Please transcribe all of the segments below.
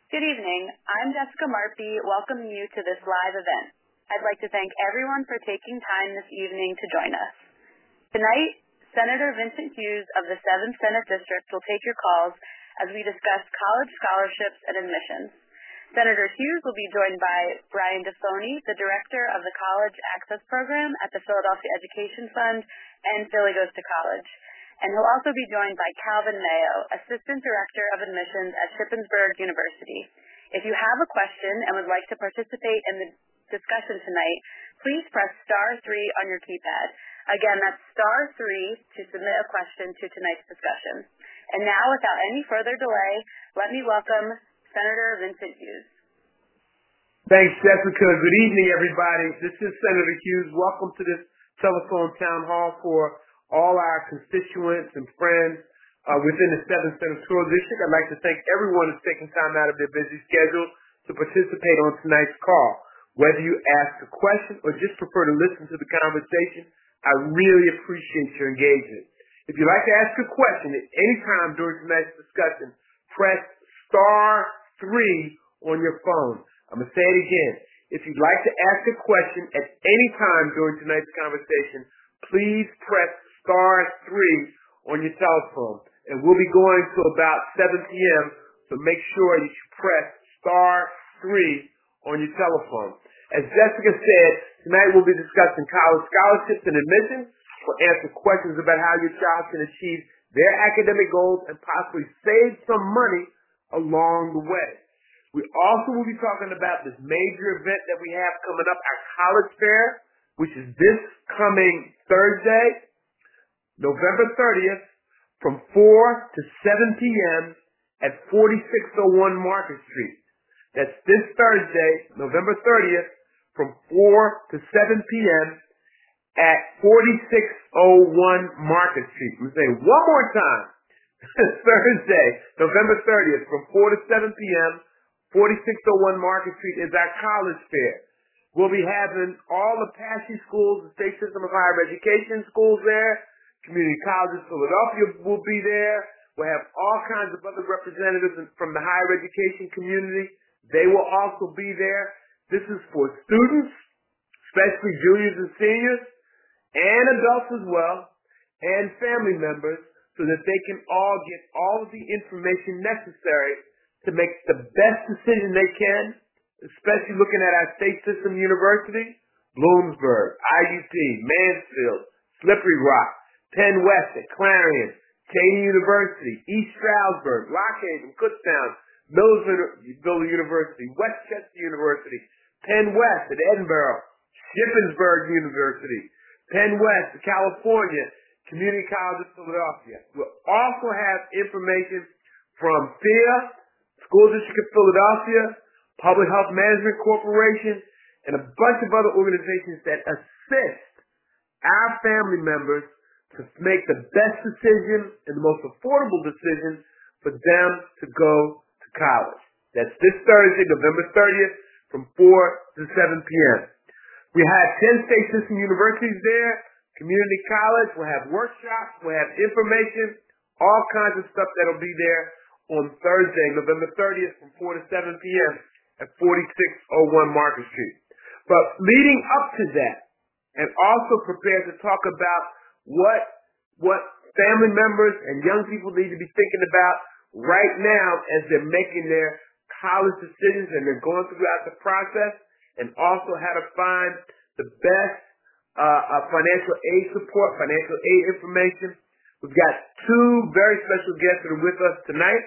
Good evening. I'm Jessica Marpy, welcoming you to this live event. I'd like to thank everyone for taking time this evening to join us. Tonight, Senator Vincent Hughes of the 7th Senate District will take your calls as we discuss college scholarships and admissions. Senator Hughes will be joined by Brian Defoni, the Director of the College Access Program at the Philadelphia Education Fund and Philly Goes to College. And he'll also be joined by Calvin Mayo, Assistant Director of Admissions at Shippensburg University. If you have a question and would like to participate in the discussion tonight, please press *3 on your keypad. Again, that's *3 to submit a question to tonight's discussion. And now, without any further delay, let me welcome Senator Vincent Hughes. Thanks, Jessica. Good evening, everybody. This is Senator Hughes. Welcome to this telephone town hall for all our constituents and friends within the 7th Senatorial District. I'd like to thank everyone who's taking time out of their busy schedule to participate on tonight's call. Whether you ask a question or just prefer to listen to the conversation, I really appreciate your engagement. If you'd like to ask a question at any time during tonight's discussion, press *3 on your phone. I'm going to say it again. If you'd like to ask a question at any time during tonight's conversation, please press *3 on your telephone. And we'll be going to about 7 p.m., so make sure you press *3 on your telephone. As Jessica said, tonight we'll be discussing college scholarships and admissions. We'll answer questions about how your child can achieve their academic goals and possibly save some money along the way. We also will be talking about this major event that we have coming up, our college fair, which is this coming Thursday, November 30th, from 4 to 7 p.m. at 4601 Market Street. That's this Thursday, November 30th, from 4 to 7 p.m. at 4601 Market Street. I'm going to say it one more time. Thursday, November 30th, from 4 to 7 p.m., 4601 Market Street is our college fair. We'll be having all the Apache schools, the State System of Higher Education schools there. Community Colleges Philadelphia will be there. We'll have all kinds of other representatives from the higher education community. They will also be there. This is for students, especially juniors and seniors, and adults as well, and family members, so that they can all get all of the information necessary to make the best decision they can, especially looking at our state system universities, Bloomsburg, IUP, Mansfield, Slippery Rock, Penn West at Clarion, Cady University, East Stroudsburg, Lockhaven, Kutztown, Millersville University, Westchester University, Penn West at Edinburgh, Shippensburg University, Penn West at California, Community College of Philadelphia. We'll also have information from PHIA, School District of Philadelphia, Public Health Management Corporation, and a bunch of other organizations that assist our family members to make the best decision and the most affordable decision for them to go to college. That's this Thursday, November 30th, from 4 to 7 p.m. We have 10 state system universities there, community college, we'll have workshops, we'll have information, all kinds of stuff that'll be there on Thursday, November 30th, from 4 to 7 p.m. at 4601 Market Street. But leading up to that, and also prepared to talk about what family members and young people need to be thinking about right now as they're making their college decisions and they're going throughout the process, and also how to find the best financial aid support, financial aid information. We've got two very special guests that are with us tonight.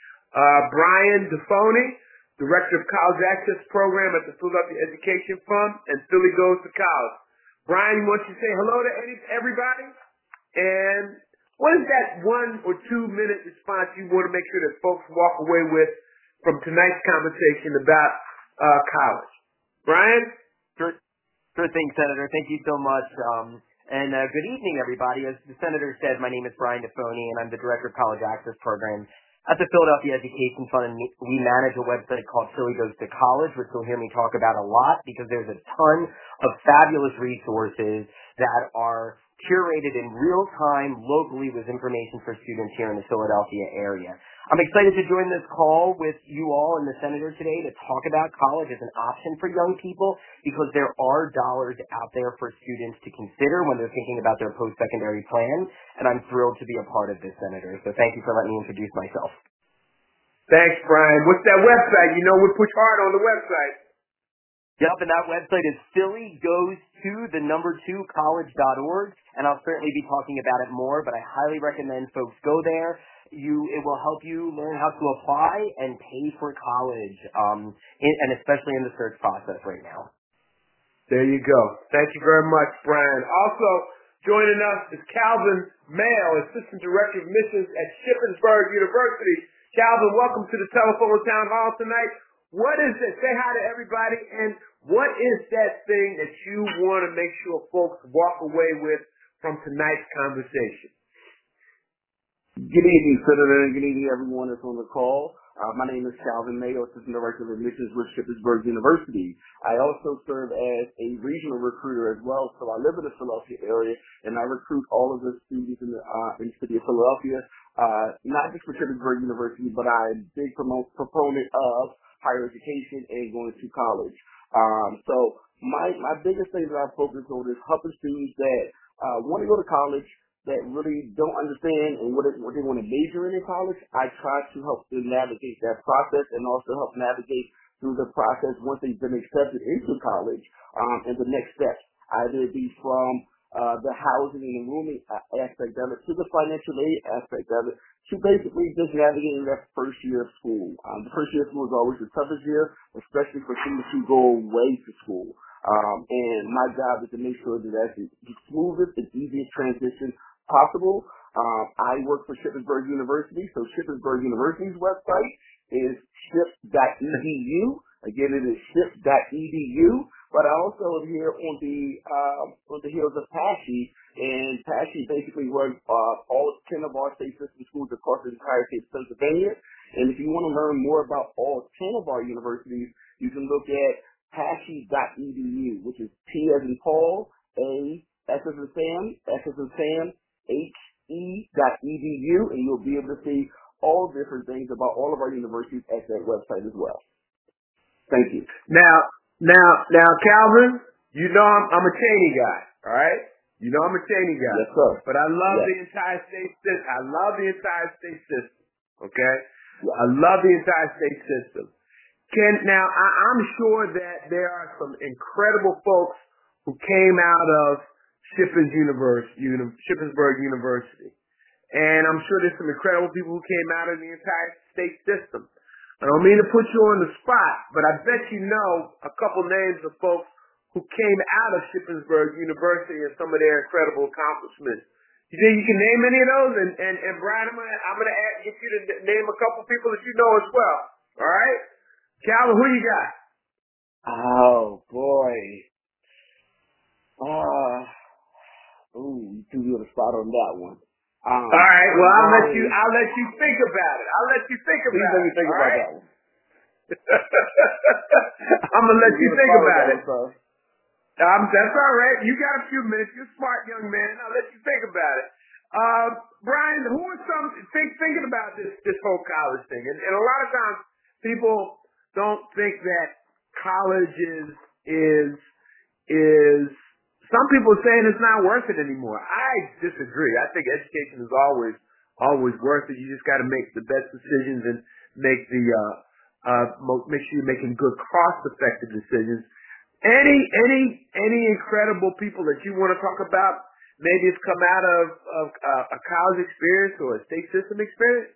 Brian Defoni, Director of College Access Program at the Philadelphia Education Fund and Philly Goes to College. Brian, you want to say hello to everybody? And what is that 1 or 2 minute response you want to make sure that folks walk away with from tonight's conversation about college? Brian? Sure thing, Senator. Thank you so much. And good evening, everybody. As the Senator said, my name is Brian Defoni, and I'm the Director of College Access Program at the Philadelphia Education Fund, and we manage a website called Philly Goes to College, which you'll hear me talk about a lot because there's a ton of fabulous resources that are curated in real time locally with information for students here in the Philadelphia area. I'm excited to join this call with you all and the Senator today to talk about college as an option for young people because there are dollars out there for students to consider when they're thinking about their post-secondary plan, and I'm thrilled to be a part of this, Senator. So thank you for letting me introduce myself. Thanks, Brian. What's that website? You know we push hard on the website. Yep, and that website is phillygoes2college.org, and I'll certainly be talking about it more, but I highly recommend folks go there. It will help you learn how to apply and pay for college, and especially in the search process right now. There you go. Thank you very much, Brian. Also joining us is Calvin Mail, Assistant Director of Admissions at Shippensburg University. Calvin, welcome to the Telephone Town Hall tonight. What is it? Say hi to everybody, and what is that thing that you want to make sure folks walk away with from tonight's conversation? Good evening, Senator, and good evening, everyone that's on the call. My name is Calvin Mayo, Assistant Director of Admissions with Shippensburg University. I also serve as a regional recruiter as well, so I live in the Philadelphia area, and I recruit all of the students in the city of Philadelphia, not just for Shippensburg University, but I'm a big proponent of higher education and going to college. So my biggest thing that I focus on is helping students that want to go to college, that really don't understand and what they want to major in college. I try to help them navigate that process and also help navigate through the process once they've been accepted into college and the next steps, either it be from the housing and the rooming aspect of it to the financial aid aspect of it to basically just navigating that first year of school. The first year of school is always the toughest year, especially for students who go away to school. And my job is to make sure that that's the smoothest and easiest transition possible. I work for Shippensburg University, so Shippensburg University's website is ship.edu. Again, it is ship.edu. But I also am here on the heels of PASSHE, and PASSHE basically runs all 10 of our state system schools across the entire state of Pennsylvania. And if you want to learn more about all 10 of our universities, you can look at PASSHE.edu, which is P as in Paul, A, S as in Sam, S as in Sam, HE.edu, and you'll be able to see all different things about all of our universities at that website as well. Thank you. Now, Calvin, you know I'm a Cheney guy, all right? You know I'm a Cheney guy. Yes, sir. But I love the entire state system. I love the entire state system, okay? Yeah. I love the entire state system. I'm sure that there are some incredible folks who came out of Shippensburg University. And I'm sure there's some incredible people who came out of the entire state system. I don't mean to put you on the spot, but I bet you know a couple names of folks who came out of Shippensburg University and some of their incredible accomplishments. You think you can name any of those? And Brian, I'm gonna get you to name a couple people that you know as well. All right, Calvin, who you got? Oh boy. You threw me on the spot on that one. All right. Well, I'll let you think about it. Please let me think about that one. I'm gonna let you think about it. That's all right. You got a few minutes. You're a smart young man. I'll let you think about it. Brian, who are some thinking about this whole college thing? And a lot of times people don't think that college is some people are saying it's not worth it anymore. I disagree. I think education is always worth it. You just got to make the best decisions and make sure you're making good cost-effective decisions. Any incredible people that you want to talk about? Maybe it's come out of a college experience or a state system experience.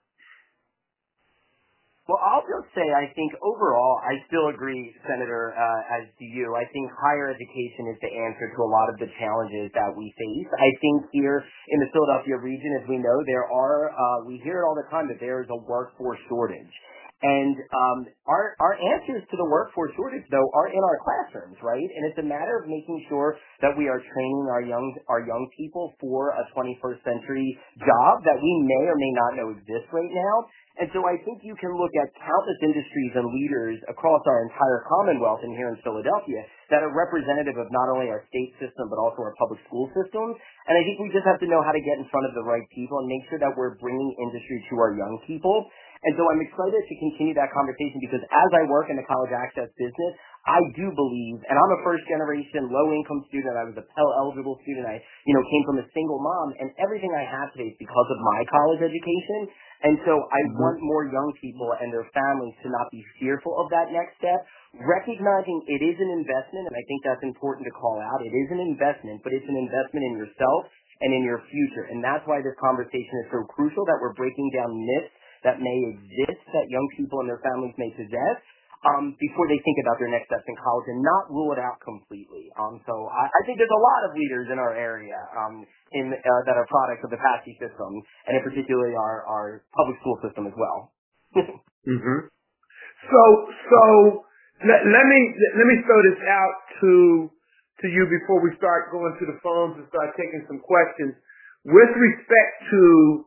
Well, I'll just say I think overall I still agree, Senator, as do you. I think higher education is the answer to a lot of the challenges that we face. I think here in the Philadelphia region, as we know, we hear it all the time that there is a workforce shortage. And our answers to the workforce shortage, though, are in our classrooms, right? And it's a matter of making sure that we are training our young people for a 21st century job that we may or may not know exists right now. And so I think you can look at countless industries and leaders across our entire Commonwealth and here in Philadelphia that are representative of not only our state system but also our public school systems. And I think we just have to know how to get in front of the right people and make sure that we're bringing industry to our young people. And so I'm excited to continue that conversation because as I work in the college access business, I do believe, and I'm a first-generation, low-income student. I was a Pell-eligible student. I, came from a single mom, and everything I have today is because of my college education. And so I want more young people and their families to not be fearful of that next step, recognizing it is an investment, and I think that's important to call out. It is an investment, but it's an investment in yourself and in your future. And that's why this conversation is so crucial, that we're breaking down myths that may exist that young people and their families may possess before they think about their next steps in college and not rule it out completely. So I think there's a lot of leaders in our area that are products of the PASSY system, and in particularly our public school system as well. Mm-hmm. So let me throw this out to you before we start going to the phones and start taking some questions. With respect to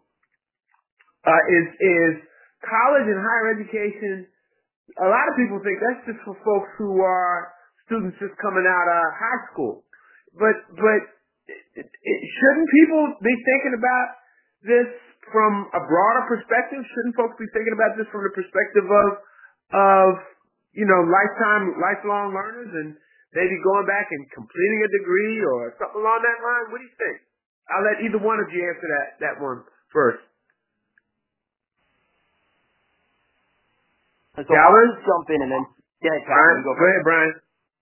is college and higher education, a lot of people think that's just for folks who are students just coming out of high school. But shouldn't people be thinking about this from a broader perspective? Shouldn't folks be thinking about this from the perspective of lifelong learners and maybe going back and completing a degree or something along that line? What do you think? I'll let either one of you answer that one first. So I'll jump in and then Brian, go ahead, Brian.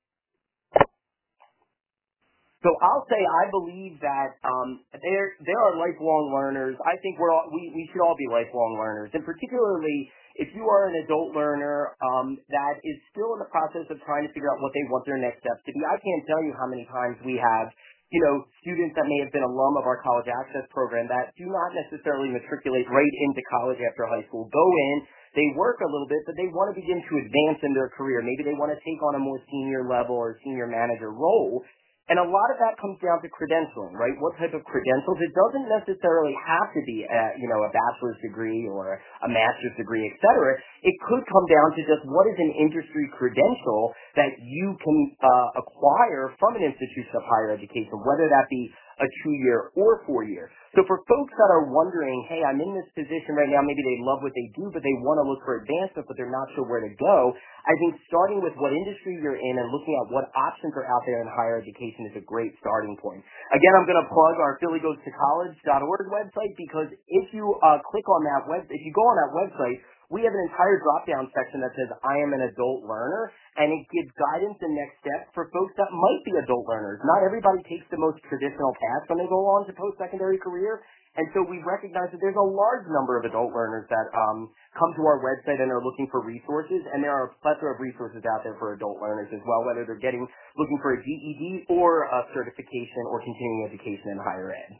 So I'll say I believe that there are lifelong learners. I think we should all be lifelong learners, and particularly if you are an adult learner that is still in the process of trying to figure out what they want their next steps to be. I can't tell you how many times we have students that may have been alum of our college access program that do not necessarily matriculate right into college after high school, go in, they work a little bit, but they want to begin to advance in their career. Maybe they want to take on a more senior level or senior manager role. And a lot of that comes down to credentialing, right? What type of credentials? It doesn't necessarily have to be a bachelor's degree or a master's degree, et cetera. It could come down to just what is an industry credential that you can acquire from an institution of higher education, whether that be a 2-year or 4-year. So for folks that are wondering, hey, I'm in this position right now, maybe they love what they do, but they want to look for advancement, but they're not sure where to go, I think starting with what industry you're in and looking at what options are out there in higher education is a great starting point. Again, I'm going to plug our PhillyGoesToCollege.org website, because if you click on that if you go on that website, we have an entire drop-down section that says, I am an adult learner, and it gives guidance and next steps for folks that might be adult learners. Not everybody takes the most traditional path when they go on to post-secondary career, and so we recognize that there's a large number of adult learners that come to our website and are looking for resources, and there are a plethora of resources out there for adult learners as well, whether they're looking for a GED or a certification or continuing education in higher ed.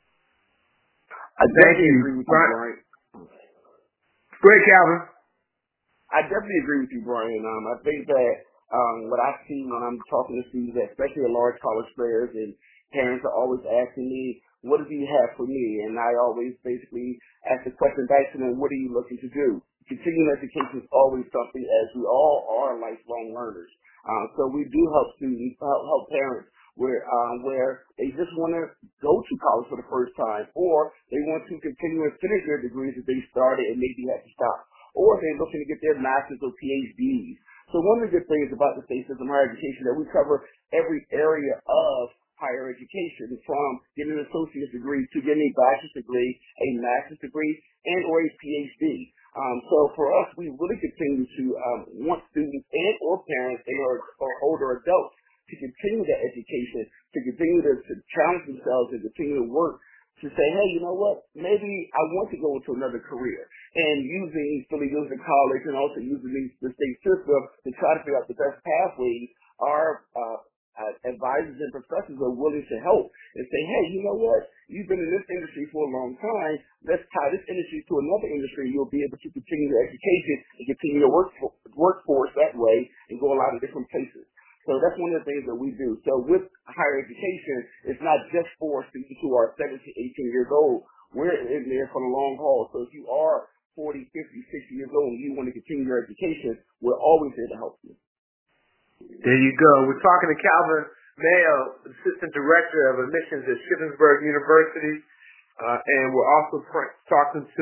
I definitely agree with you, Brian. Great, Calvin. I definitely agree with you, Brian. I think that what I see when I'm talking to students, especially at large college fairs, and parents are always asking me, what do you have for me? And I always basically ask the question back to them, what are you looking to do? Continuing education is always something, as we all are lifelong learners. So we do help students, help parents where they just want to go to college for the first time, or they want to continue and finish their degrees that they started and maybe had to stop, or they're looking to get their master's or PhDs. So one of the good things about the state system of higher education that we cover every area of higher education, from getting an associate's degree to getting a bachelor's degree, a master's degree, and or a PhD. So for us, we really continue to want students and or parents or older adults to continue their education, to continue to challenge themselves and continue to work to say, hey, you know what, maybe I want to go into another career. And using Philly Goes to College and also using the state system to try to figure out the best pathways are advisors and professors are willing to help and say, hey, you know what? You've been in this industry for a long time. Let's tie this industry to another industry. You'll be able to continue your education and continue your workforce that way and go a lot of different places. So that's one of the things that we do. So with higher education, it's not just for students who are 17, 18 years old. We're in there for the long haul. So if you are 40, 50, 60 years old and you want to continue your education, we're always here to help you. There you go. We're talking to Calvin Mayo, Assistant Director of Admissions at Shippensburg University, and we're also talking to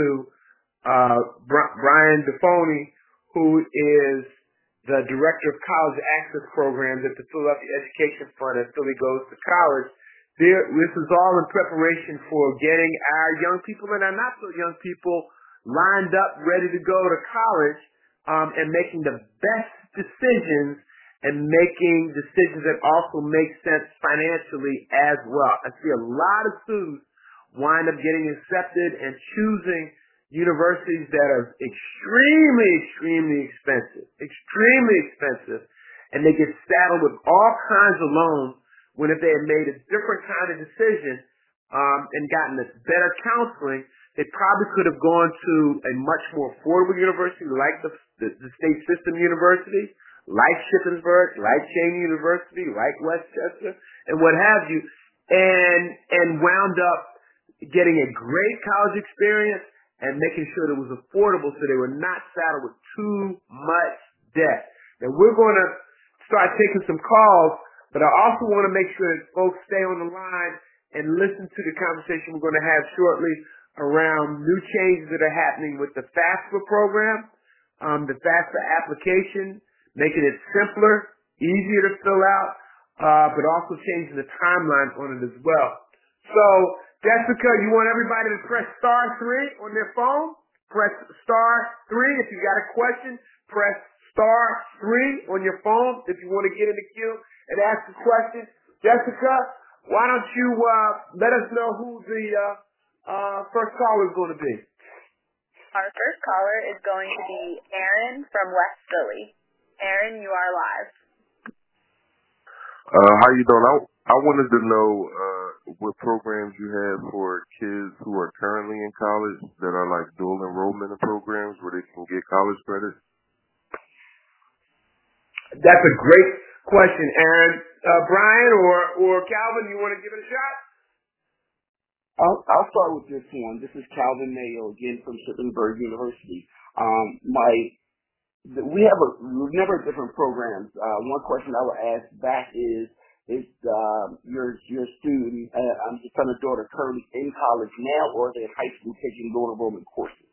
Brian DeFoni, who is the Director of College Access Programs at the Philadelphia Education Fund at Philly Goes to College. This is all in preparation for getting our young people and our not so young people lined up, ready to go to college, and making the best decisions and making decisions that also make sense financially as well. I see a lot of students wind up getting accepted and choosing universities that are extremely expensive, and they get saddled with all kinds of loans when if they had made a different kind of decision and gotten this better counseling, they probably could have gone to a much more affordable university like the state system university, like Shippensburg, like Cheney University, like Westchester, and what have you, and wound up getting a great college experience and making sure it was affordable so they were not saddled with too much debt. Now, we're going to start taking some calls, but I also want to make sure that folks stay on the line and listen to the conversation we're going to have shortly around new changes that are happening with the FAFSA program, the FAFSA application, making it simpler, easier to fill out, but also changing the timeline on it as well. So, Jessica, you want everybody to press *3 on their phone? Press *3 if you got a question. Press *3 on your phone if you want to get in the queue and ask a question. Jessica, why don't you let us know who the first caller is going to be? Our first caller is going to be Aaron from West Philly. Aaron, you are live. How you doing? I wanted to know what programs you have for kids who are currently in college that are like dual enrollment programs where they can get college credit. That's a great question, Aaron. Brian or Calvin, you want to give it a shot? I'll start with this one. This is Calvin Mayo again from Shippensburg University. We have a number of different programs. One question I would ask back is your student, I'm just son or daughter, currently in college now, or are they in high school taking dual enrollment courses?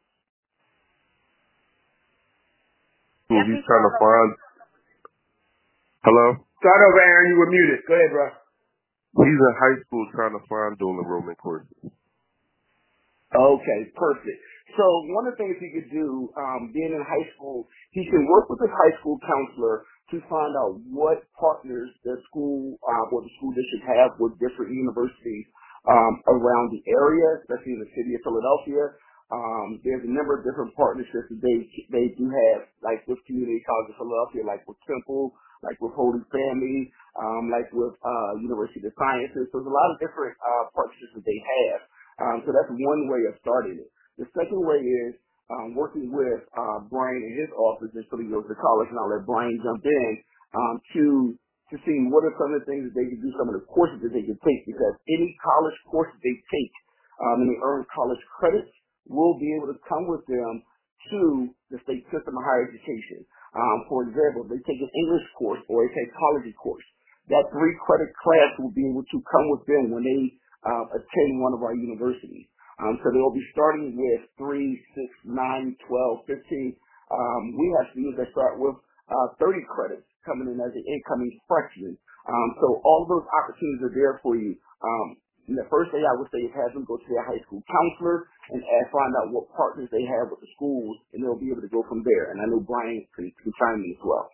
So he's trying to find. Hello? Start over, Aaron. You were muted. Go ahead, bro. He's in high school trying to find dual enrollment courses. Okay, perfect. So one of the things he could do, being in high school, he can work with his high school counselor to find out what partners the school or the school district have with different universities around the area, especially in the city of Philadelphia. There's a number of different partnerships that they do have, like with Community College of Philadelphia, like with Temple, like with Holy Family, like with University of Sciences. So there's a lot of different partnerships that they have. So that's one way of starting it. The second way is working with Brian in his office until he goes to college, and I'll let Brian jump in to see what are some of the things that they can do, some of the courses that they can take, because any college courses they take and they earn college credits will be able to come with them to the state system of higher education. For example, if they take an English course or they take a psychology course, that 3-credit class will be able to come with them when they attend one of our universities. So they'll be starting with 3, 6, 9, 12, 15. We have students that start with 30 credits coming in as an incoming freshman. So all of those opportunities are there for you. And the first thing I would say is have them go to their high school counselor and find out what partners they have with the schools, and they'll be able to go from there. And I know Brian can chime in as well.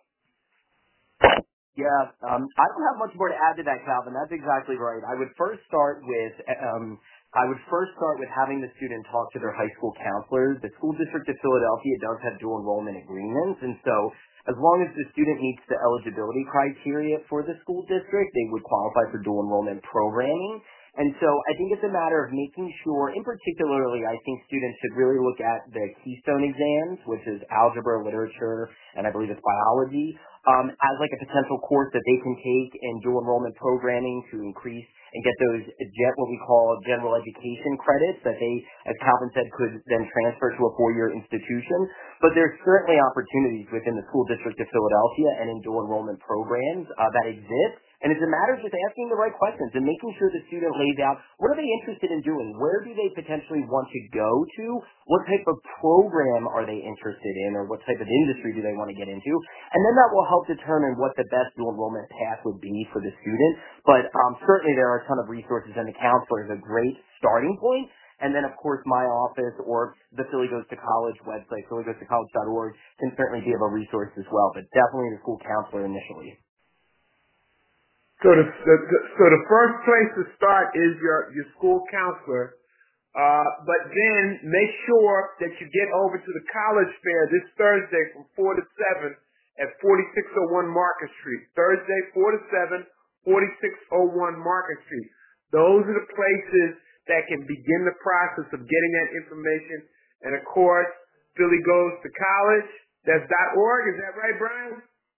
Yeah, I don't have much more to add to that, Calvin. That's exactly right. I would first start with I would first start with having the student talk to their high school counselors. The School District of Philadelphia does have dual enrollment agreements, and so as long as the student meets the eligibility criteria for the school district, they would qualify for dual enrollment programming. And so I think it's a matter of making sure, in particularly, I think students should really look at the Keystone exams, which is algebra, literature, and I believe it's biology, as like a potential course that they can take in dual enrollment programming to increase and get those what we call general education credits that they, as Calvin said, could then transfer to a four-year institution. But there's certainly opportunities within the School District of Philadelphia and in dual enrollment programs that exist. And it's a matter of just asking the right questions and making sure the student lays out what are they interested in doing? Where do they potentially want to go to? What type of program are they interested in, or what type of industry do they want to get into? And then that will help determine what the best dual enrollment path would be for the student. But certainly there are a ton of resources, and the counselor is a great starting point. And then, of course, my office or the Philly Goes to College website, phillygoestocollege.org, can certainly be of a resource as well, but definitely the school counselor initially. So the first place to start is your school counselor, but then make sure that you get over to the college fair this Thursday from 4 to 7 at 4601 Market Street. Thursday, 4 to 7, 4601 Market Street. Those are the places that can begin the process of getting that information. And of course, Philly Goes to College. That's .org. Is that right, Brian?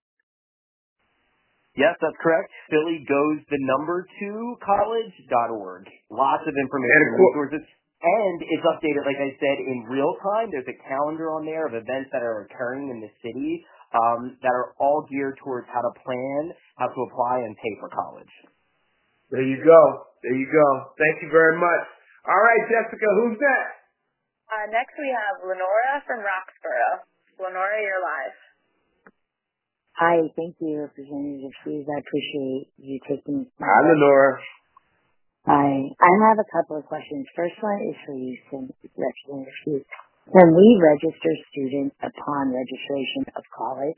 Yes, that's correct. Philly goes the number 2 college.org. Lots of information and resources. And it's updated, like I said, in real time. There's a calendar on there of events that are occurring in the city that are all geared towards how to plan, how to apply, and pay for college. There you go. There you go. Thank you very much. All right, Jessica, who's next? Next we have Lenora from Roxborough. Lenora, you're live. Hi, thank you, Representative Hughes. I appreciate you taking my Hi, Lenora. Hi. I have a couple of questions. First one is for you, Representative Hughes. Can we register students upon registration of college?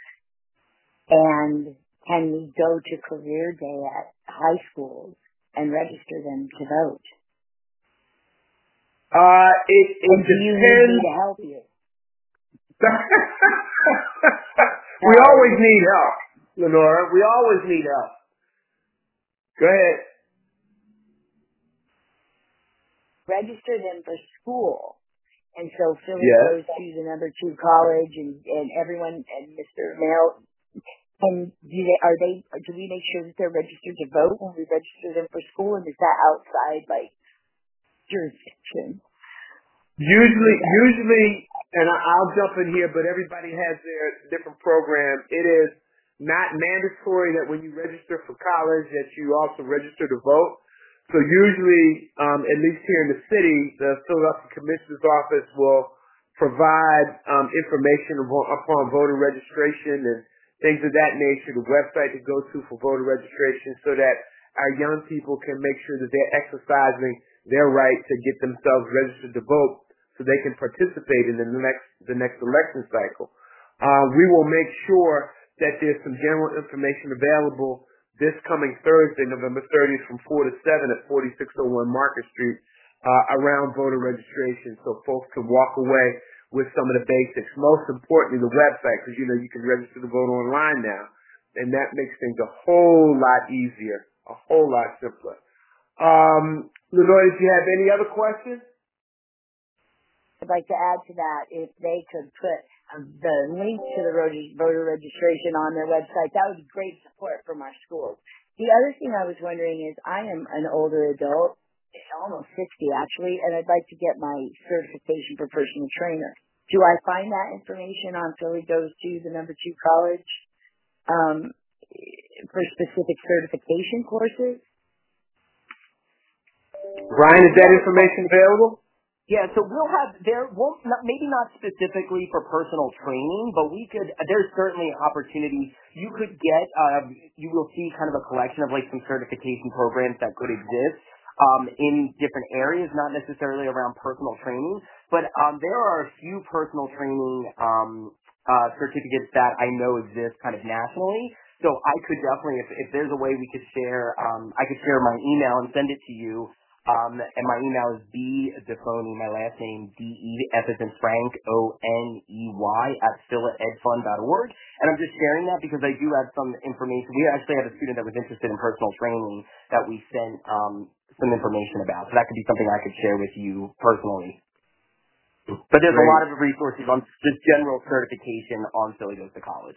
And can we go to career day at high schools and register them to vote? It do you need me to help you? We always need help, Lenora. We always need help. Go ahead. Register them for school. And so Philly goes to the number 2 college and everyone and Mr. Mail. And do we make sure that they're registered to vote when we register them for school? And is that outside jurisdiction? Usually, and I'll jump in here, but everybody has their different program. It is not mandatory that when you register for college that you also register to vote. So usually, at least here in the city, the Philadelphia Commissioner's Office will provide information upon voter registration and things of that nature, the website to go to for voter registration, so that our young people can make sure that they're exercising their right to get themselves registered to vote, so they can participate in the next election cycle. We will make sure that there's some general information available this coming Thursday, November 30th, from 4 to 7 at 4601 Market Street around voter registration, so folks can walk away with some of the basics. Most importantly, the website, because you can register to vote online now, and that makes things a whole lot easier, a whole lot simpler. Lenore, did you have any other questions? I'd like to add to that, if they could put the link to the voter registration on their website, that would be great support from our schools. The other thing I was wondering is I am an older adult, almost 60 actually, and I'd like to get my certification for personal trainer. Do I find that information on Philly Goes to the number 2 college for specific certification courses? Brian, is that information available? Yeah, so we'll have maybe not specifically for personal training, but there's certainly opportunities. You could get, you will see kind of a collection of some certification programs that could exist in different areas, not necessarily around personal training, but there are a few personal training certificates that I know exist kind of nationally. So I could definitely, if there's a way we could share, I could share my email and send it to you. And my email is bdefony, my last name, D-E-F as in Frank, O-N-E-Y, @philaedfund.org. And I'm just sharing that because I do have some information. We actually had a student that was interested in personal training that we sent some information about. So that could be something I could share with you personally. But there's a lot of resources on just general certification on Philly Goes to College.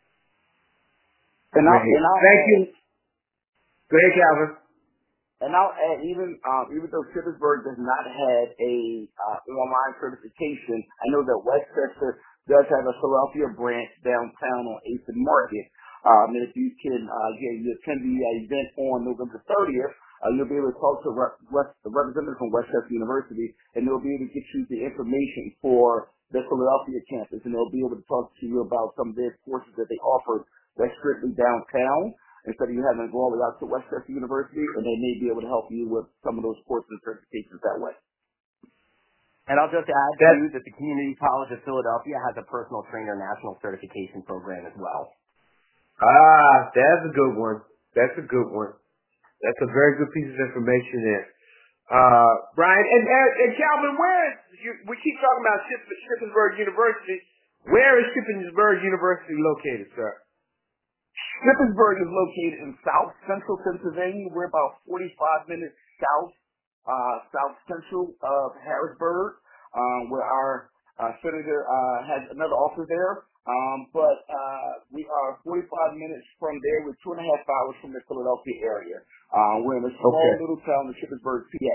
Thank you. Go ahead, Calvin. And I'll add, even though Shippensburg does not have a online certification, I know that Westchester does have a Philadelphia branch downtown on 8th and Market. And if you can you attend the event on November 30th, you'll be able to talk to the representative from Westchester University, and they'll be able to get you the information for the Philadelphia campus, and they'll be able to talk to you about some of their courses that they offer that's strictly downtown, instead of you having to go all the way out to Westchester University, and they may be able to help you with some of those courses and certifications that way. And I'll just add, too, that the Community College of Philadelphia has a personal trainer national certification program as well. That's a good one. That's a very good piece of information there. Brian, and Calvin, we keep talking about Shippensburg University. Where is Shippensburg University located, sir? Shippensburg is located in South Central Pennsylvania. We're about 45 minutes south central of Harrisburg, where our senator has another office there. But we are 45 minutes from there. We're 2.5 hours from the Philadelphia area. We're in a small little town in Shippensburg, PA.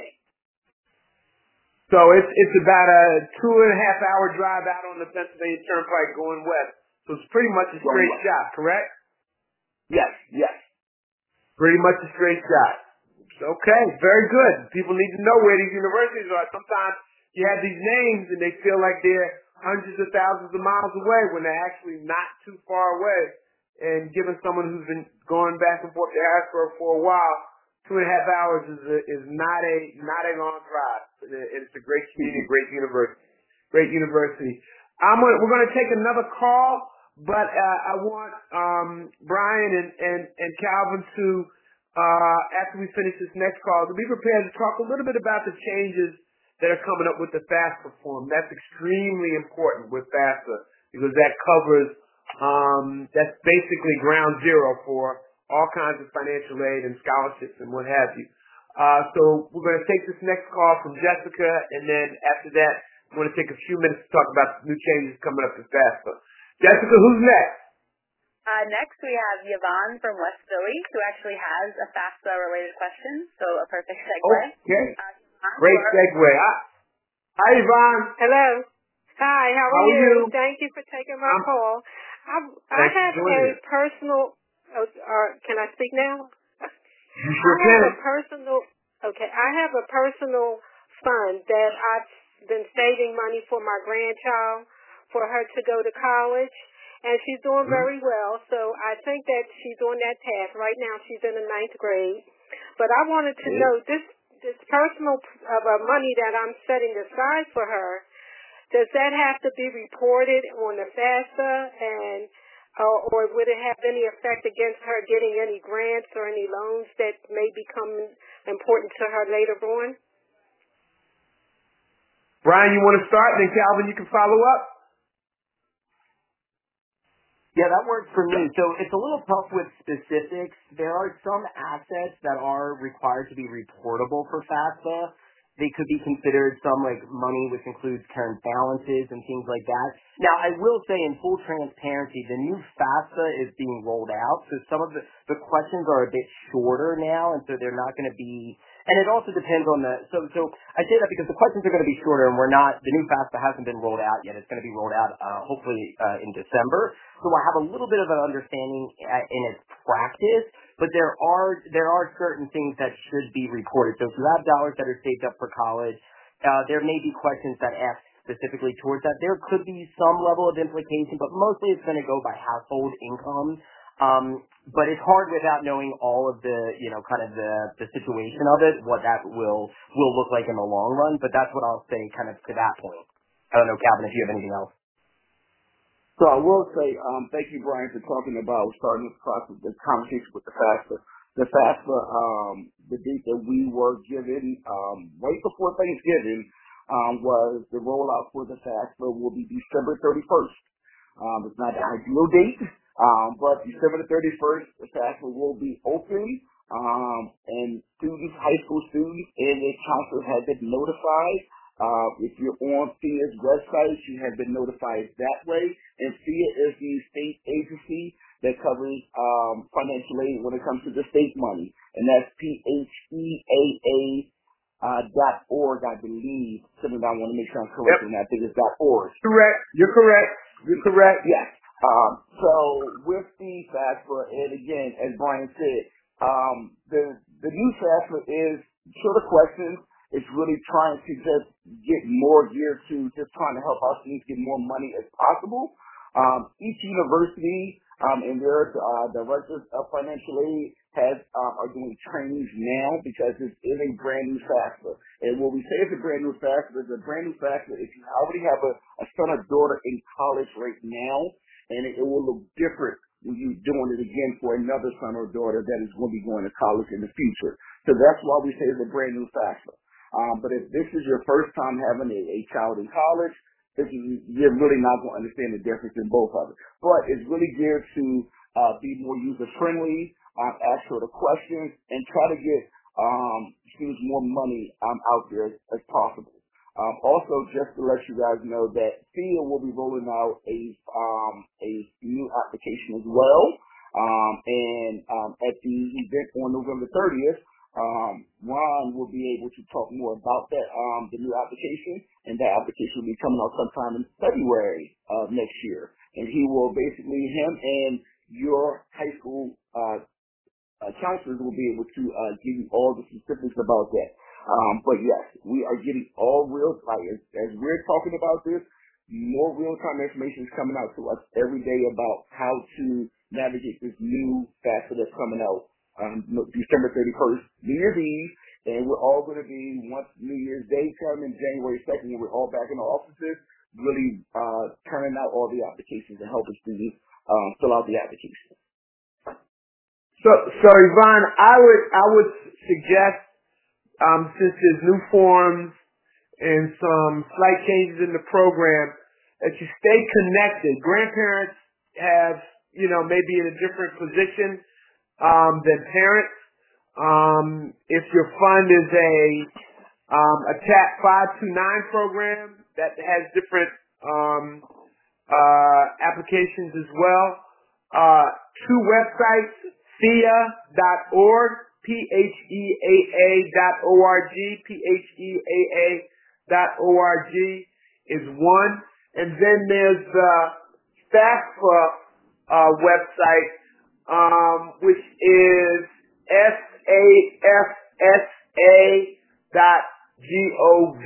So it's about a 2.5 hour drive out on the Pennsylvania Turnpike going west. So it's pretty much a straight shot, correct? Yes. Pretty much a straight shot. Okay, very good. People need to know where these universities are. Sometimes you have these names and they feel like they're hundreds of thousands of miles away when they're actually not too far away. And given someone who's been going back and forth to Harrisburg for a while, 2.5 hours is not a long drive. It's a great community, great university. We're going to take another call. But I want Brian and Calvin to, after we finish this next call, to be prepared to talk a little bit about the changes that are coming up with the FAFSA reform. That's extremely important with FAFSA because that covers, that's basically ground zero for all kinds of financial aid and scholarships and what have you. So we're going to take this next call from Jessica, and then after that, we're going to take a few minutes to talk about the new changes coming up with FAFSA. Jessica, who's next? Next, we have Yvonne from West Philly, who actually has a FAFSA-related question, so a perfect segue. Okay. Great segue. Hi, Yvonne. Hello. Hi, how are you? Thank you for taking my call. I have a personal... can I speak now? You sure can. I have a personal fund that I've been saving money for my grandchild, for her to go to college, and she's doing very well, so I think that she's on that path. Right now she's in the 9th grade. But I wanted to know, this personal money that I'm setting aside for her, does that have to be reported on the FAFSA, and or would it have any effect against her getting any grants or any loans that may become important to her later on? Brian, you want to start, and then Calvin, you can follow up? Yeah, that works for me. So it's a little tough with specifics. There are some assets that are required to be reportable for FAFSA. They could be considered some like money, which includes current balances and things like that. Now, I will say in full transparency, the new FAFSA is being rolled out. So some of the questions are a bit shorter now, and so they're not going to be... And it also depends on the, so I say that because the questions are going to be shorter, and the new FAFSA hasn't been rolled out yet. It's going to be rolled out hopefully in December. So I have a little bit of an understanding in its practice, but there are certain things that should be reported. So if you have dollars that are saved up for college, there may be questions that ask specifically towards that. There could be some level of implication, but mostly it's going to go by household income. But it's hard without knowing all of the, kind of the situation of it, what that will look like in the long run. But that's what I'll say kind of to that point. I don't know, Calvin, if you have anything else. So I will say, thank you, Brian, for talking about starting this process, this conversation with the FAFSA. the FAFSA, the date that we were given right before Thanksgiving was the rollout for the FAFSA will be December 31st. It's not the ideal date, but December the 31st, the FAFSA will be open, and students, high school students, and their counselors have been notified. If you're on FIA's website, you have been notified that way. And FIA is the state agency that covers financial aid when it comes to the state money, and that's PHEAA.org, I believe. Something I want to make sure I'm correct on that. I think it's .org. Correct. You're correct. You're correct. Yes. So with the FAFSA, and again, as Brian said, the new FAFSA is sort of questions. It's really trying to just get more geared to just trying to help our students get more money as possible. Each university and their directors of financial aid are doing trainings now because it is a brand new FAFSA. And when we say it's a brand new FAFSA, it's a brand new FAFSA if you already have a son or daughter in college right now, and it will look different when you're doing it again for another son or daughter that is going to be going to college in the future. So that's why we say it's a brand new FAFSA. But if this is your first time having a child in college, you're really not going to understand the difference in both of it. But it's really geared to be more user-friendly, ask sort of questions, and try to get students more money out there as possible. Also, just to let you guys know that FIA will be rolling out a new application as well. And at the event on November 30th, Ron will be able to talk more about that, the new application, and that application will be coming out sometime in February of next year. And he will basically, him and your high school counselors will be able to give you all the specifics about that. But yes, we are getting all real, like as we're talking about this, more real-time information is coming out to us every day about how to navigate this new FAFSA that's coming out. December 31st, New Year's Eve, and we're all going to be, once New Year's Day comes in January 2nd, and we're all back in the offices, really turning out all the applications and helping students fill out the application. So Yvonne, I would suggest, since there's new forms and some slight changes in the program, that you stay connected. Grandparents have, maybe in a different position than parents. If your fund is a TAP 529 program that has different applications as well. Two websites, PHEAA.org, PHEAA.org, PHEAA.org is one, and then there's the FAFSA website, which is FAFSA.gov,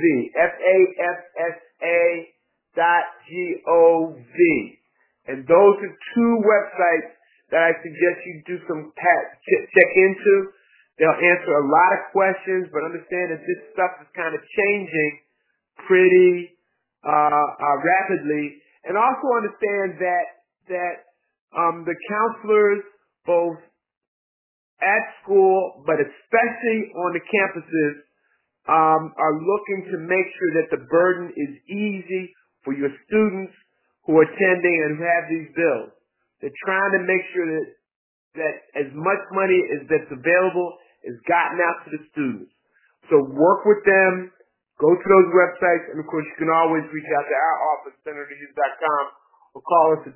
FAFSA.gov. And those are two websites that I suggest you do some check into. They'll answer a lot of questions, but understand that this stuff is kind of changing pretty rapidly. And also understand that the counselors, both at school, but especially on the campuses, are looking to make sure that the burden is easy for your students who are attending and who have these bills. They're trying to make sure that as much money that's available is gotten out to the students. So work with them, go to those websites, and of course you can always reach out to our office, senatorhughes.com, or call us at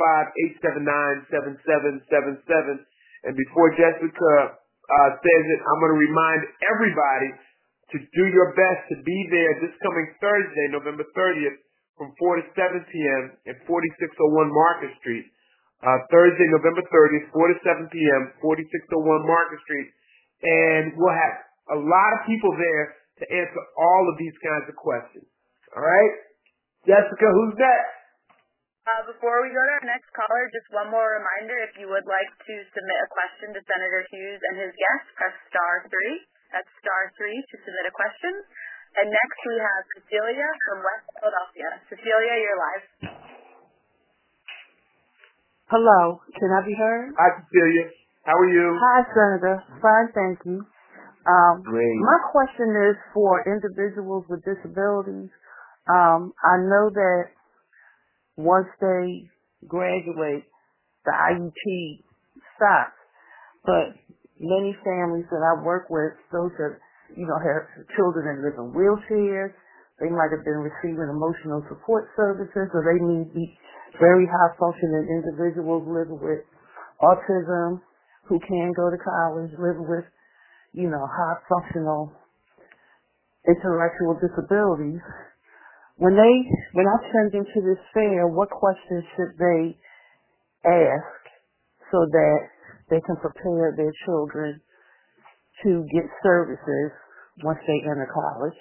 215-879-7777. And before Jessica says it, I'm going to remind everybody to do your best to be there this coming Thursday, November 30th, from 4 to 7 p.m. at 4601 Market Street. Thursday, November 30th, 4 to 7 p.m., 4601 Market Street. And we'll have a lot of people there to answer all of these kinds of questions. All right? Jessica, who's next? Before we go to our next caller, just one more reminder. If you would like to submit a question to Senator Hughes and his guests, press *3. That's *3 to submit a question. And next we have Cecilia from West Philadelphia. Cecilia, you're live. Hello, can I be heard? Hi, Cecilia. How are you? Hi, Senator. Fine, thank you. Great. My question is for individuals with disabilities. I know that once they graduate, the IEP stops, but many families that I work with, those that, have children that live in wheelchairs, they might have been receiving emotional support services, or they need to be very high-functioning individuals living with autism who can go to college, living with, high-functional intellectual disabilities. When I send them to this fair, what questions should they ask so that they can prepare their children to get services once they enter college?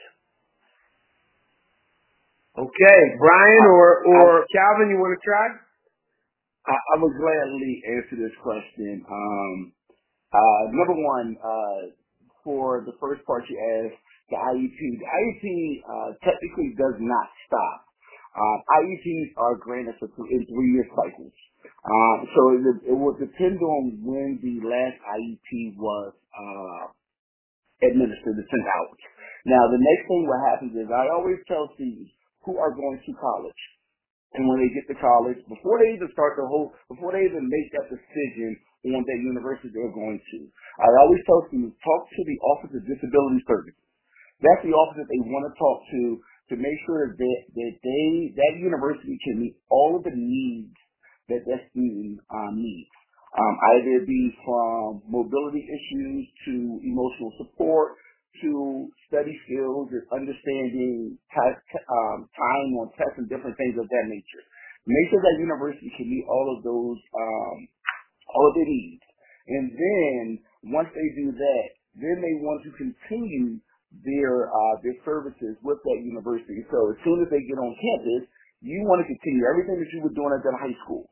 Okay, Brian or Calvin, you want to try? I would gladly answer this question. Number one, for the first part you asked, the IEP. The IEP technically does not stop. IEPs are granted in 3-year cycles. So it will depend on when the last IEP was administered and sent out. Now, the next thing what happens is I always tell students who are going to college, and when they get to college, before they even make that decision on that university they're going to, I always tell students, talk to the Office of Disability Services. That's the office that they want to talk to make sure that university can meet all of the needs that student needs. Either it be from mobility issues to emotional support to study skills and understanding time on tests and different things of that nature. Make sure that university can meet all of those, all of their needs. And then once they do that, then they want to continue their services with that university. So as soon as they get on campus, you want to continue everything that you were doing at that high school.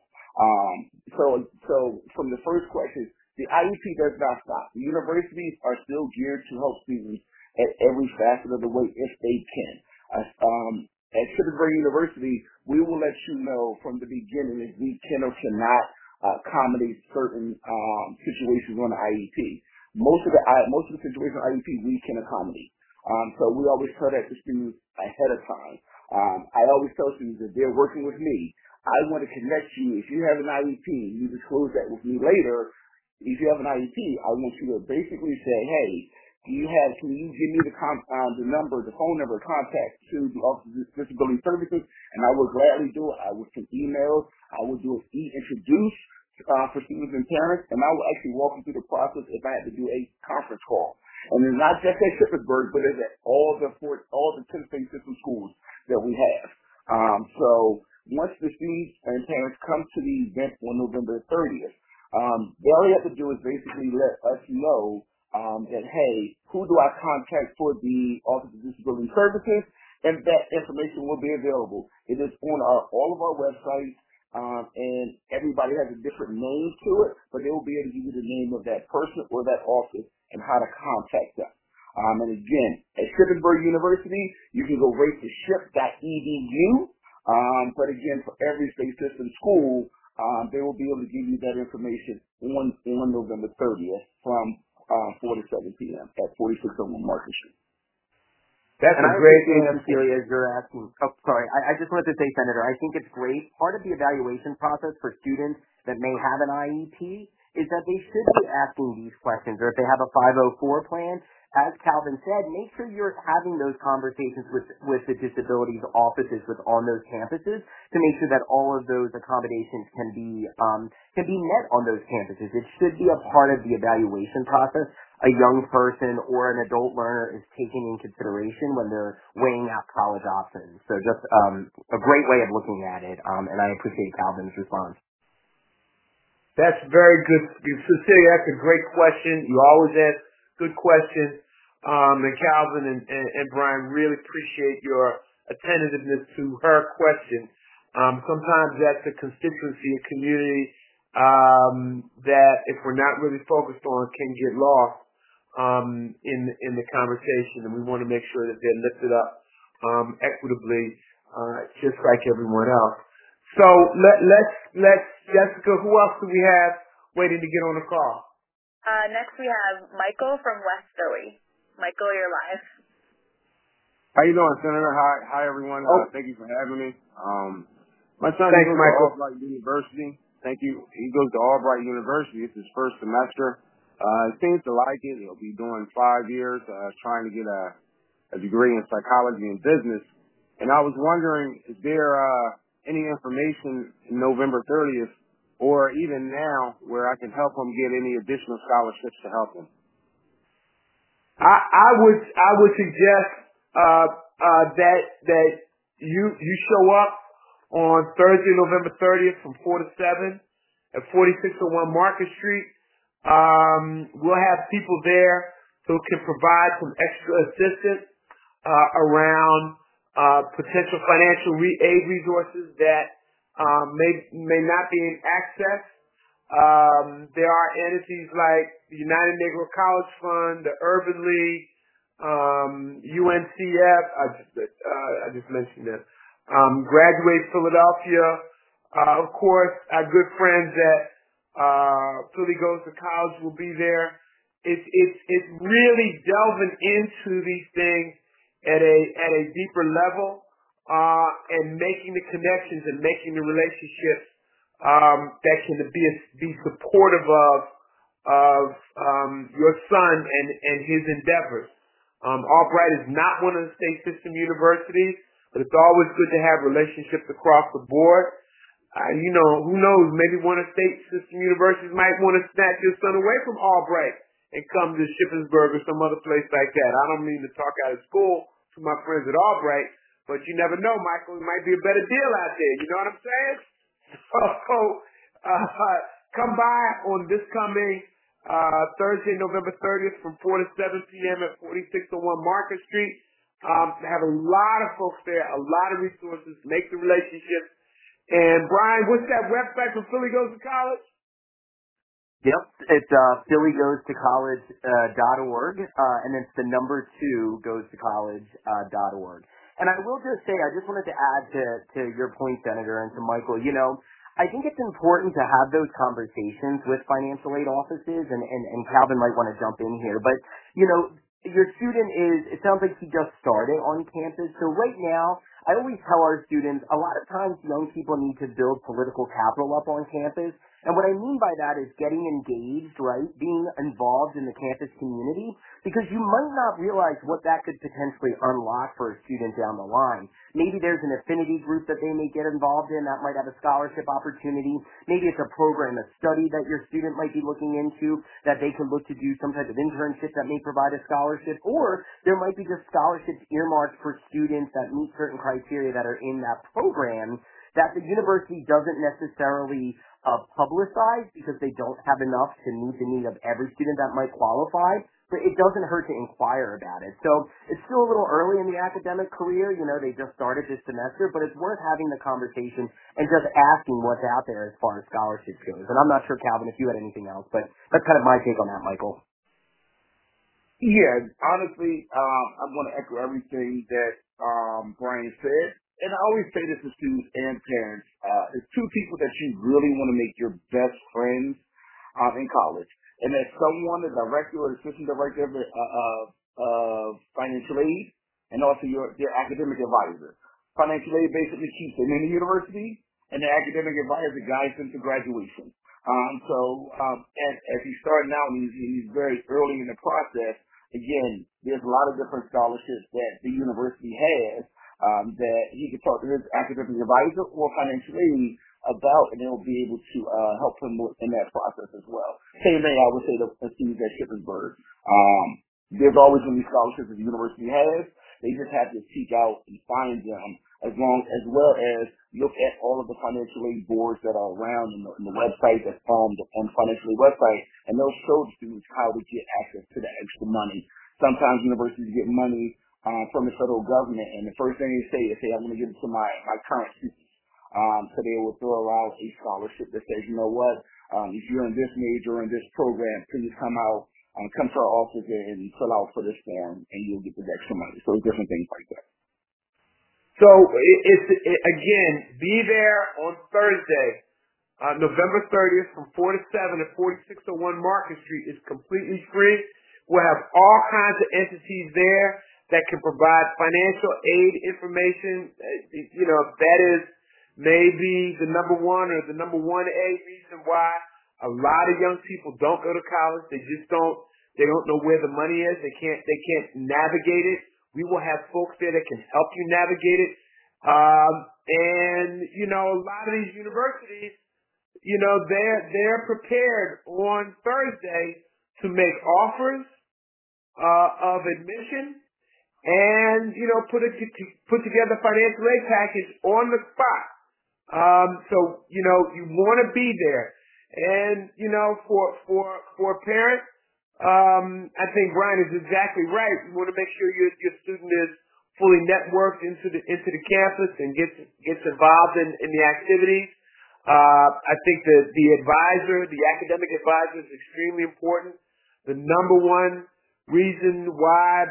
So from the first question, the IEP does not stop. The universities are still geared to help students at every facet of the way if they can. At Shippensburg University, we will let you know from the beginning if we can or cannot accommodate certain situations on the IEP. Most of the situations on IEP we can accommodate. So we always tell that to students ahead of time. I always tell students if they're working with me, I want to connect you. If you have an IEP, you disclose that with me later. If you have an IEP, I want you to basically say, hey, can you give me the phone number, contact to the Office of Disability Services, and I will gladly do it. I will send emails. I will do an e-introduce for students and parents, and I will actually walk them through the process if I had to do a conference call. And it's not just at Shippensburg, but it's at all the 10 state system schools that we have. So once the students and parents come to the event on November 30th, all you have to do is basically let us know that, hey, who do I contact for the Office of Disability Services, and that information will be available. It is on all of our websites, and everybody has a different name to it, but they will be able to give you the name of that person or that office and how to contact them. And again, at Shippensburg University, you can go right to ship.edu, but again, for every state system school, they will be able to give you that information on November 30th from 4 to 7 p.m. at 4601 Market Street. That's and a great answer, Celia, as you're asking. Oh, sorry. I just wanted to say, Senator, I think it's great. Part of the evaluation process for students that may have an IEP is that they should be asking these questions, or if they have a 504 plan, as Calvin said, make sure you're having those conversations with the disabilities offices on those campuses to make sure that all of those accommodations can be met on those campuses. It should be a part of the evaluation process a young person or an adult learner is taking in consideration when they're weighing out college options. So just a great way of looking at it, and I appreciate Calvin's response. That's very good. Cecilia, that's a great question. You always ask good questions. And Calvin and Brian really appreciate your attentiveness to her question. Sometimes that's a constituency, a community that if we're not really focused on can get lost in the conversation, and we want to make sure that they're lifted up equitably, just like everyone else. So let's Jessica, who else do we have waiting to get on the call? Next we have Michael from West Philly. Michael, you're live. How you doing, Senator? Hi, everyone. Thank you for having me. My son goes to Albright University. Thank you. He goes to Albright University. It's his first semester. He seems to like it. He'll be doing 5 years, trying to get a degree in psychology and business. And I was wondering, is there any information in November 30th or even now where I can help him get any additional scholarships to help him? I would suggest that you show up on Thursday, November 30th from 4 to 7 at 4601 Market Street. We'll have people there who can provide some extra assistance around potential financial aid resources that may not be in access. There are entities like the United Negro College Fund, the Urban League, UNCF, I just mentioned them. Graduate Philadelphia, of course, our good friends at Philly Goes to College will be there. It's really delving into these things at a deeper level, and making the connections and making the relationships that can be supportive of your son and his endeavors. Albright is not one of the state system universities, but it's always good to have relationships across the board. Who knows? Maybe one of the state system universities might want to snatch your son away from Albright and come to Shippensburg or some other place like that. I don't mean to talk out of school to my friends at Albright, but you never know, Michael. It might be a better deal out there. You know what I'm saying? So come by on this coming Thursday, November 30th from 4 to 7 p.m. at 4601 Market Street. Have a lot of folks there, a lot of resources, make the relationships. And Brian, what's that website for Philly Goes to College? Yep, it's phillygoestocollege.org, and it's the number 2 goestocollege.org. And I will just say, I just wanted to add to your point, Senator, and to Michael, I think it's important to have those conversations with financial aid offices, and Calvin might want to jump in here, but, your student it sounds like he just started on campus, so right now, I always tell our students, a lot of times young people need to build political capital up on campus, and what I mean by that is getting engaged, right, being involved in the campus community, because you might not realize what that could potentially unlock for a student down the line. Maybe there's an affinity group that they may get involved in that might have a scholarship opportunity. Maybe it's a program, a study that your student might be looking into that they could look to do some type of internship that may provide a scholarship, or there might be just scholarships earmarked for students that meet certain criteria that are in that program that the university doesn't necessarily publicize because they don't have enough to meet the need of every student that might qualify, but it doesn't hurt to inquire about it. So it's still a little early in the academic career. They just started this semester, but it's worth having the conversation and just asking what's out there as far as scholarships goes. And I'm not sure, Calvin, if you had anything else, but that's kind of my take on that, Michael. Yeah, honestly, I want to echo everything that Brian said. And I always say this to students and parents. There's 2 people that you really want to make your best friends in college. And that's someone, the director or assistant director of financial aid, and also their academic advisor. Financial aid basically keeps them in the university, and the academic advisor guides them to graduation. As he's starting out and he's very early in the process, again, there's a lot of different scholarships that the university has that he can talk to his academic advisor or financial aid about, and they'll be able to help him in that process as well. Same thing I would say to students at Shippensburg. There's always going to be scholarships that the university has. They just have to seek out and find them, as well as look at all of the financial aid boards that are around in the website that's on the financial aid website, and they'll show the students how to get access to the extra money. Sometimes universities get money from the federal government, and the first thing they say is, "Hey, I'm going to give it to my current students." So they will throw out a scholarship that says, "You know what? If you're in this major or in this program, please come to our office and fill out for this form, and you'll get the extra money." So different things like that. So again, be there on Thursday November 30th from 4 to 7 at 4601 Market Street is completely free. We'll have all kinds of entities there that can provide financial aid information. That is maybe the number one or the number 1A reason why a lot of young people don't go to college. They don't know where the money is. They can't navigate it. We will have folks there that can help you navigate it. A lot of these universities, they're prepared on Thursday to make offers of admission and put together a financial aid package on the spot. So you want to be there, and for a parent, I think Brian is exactly right. You want to make sure your student is fully networked into the campus and gets involved in the activities. I think that the academic advisor is extremely important. The number one reason why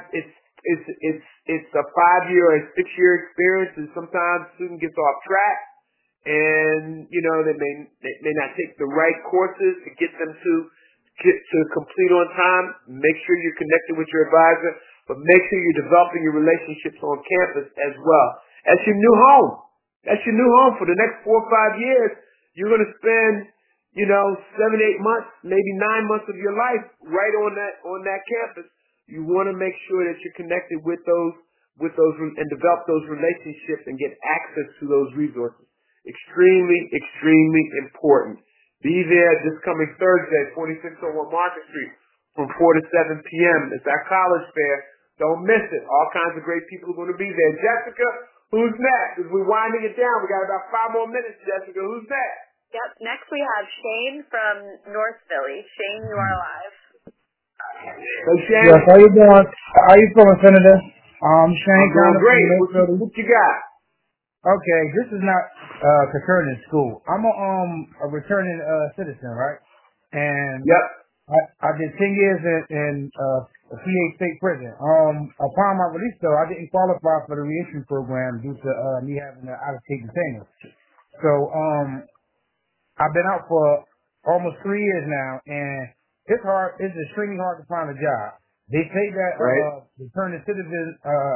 it's a 5-year or a 6-year experience is sometimes student gets off track, and they may not take the right courses to get them to complete on time. Make sure you're connected with your advisor, but make sure you're developing your relationships on campus as well. That's your new home. That's your new home for the next 4 or 5 years. You're going to spend 7, 8 months, maybe 9 months of your life right on that campus. You want to make sure that you're connected with those and develop those relationships and get access to those resources. Extremely, extremely important. Be there this coming Thursday, 4601 Market Street, from 4 to 7 p.m. It's our college fair. Don't miss it. All kinds of great people are going to be there. Jessica, who's next? As we're winding it down, we got about 5 more minutes, Jessica. Who's next? Yep. Next we have Shane from North Philly. Shane, you are live. Hey, Shane. Yes, how you doing? How you feeling, Senator? Shane. I'm doing great. What you got? Okay, this is not concerning school. I'm a returning citizen, right? And yep, I did 10 years in a PA state prison. Upon my release, though, I didn't qualify for the reentry program due to me having an out-of-state detainer. So I've been out for almost 3 years now, and it's hard. It's extremely hard to find a job. They say that returning citizens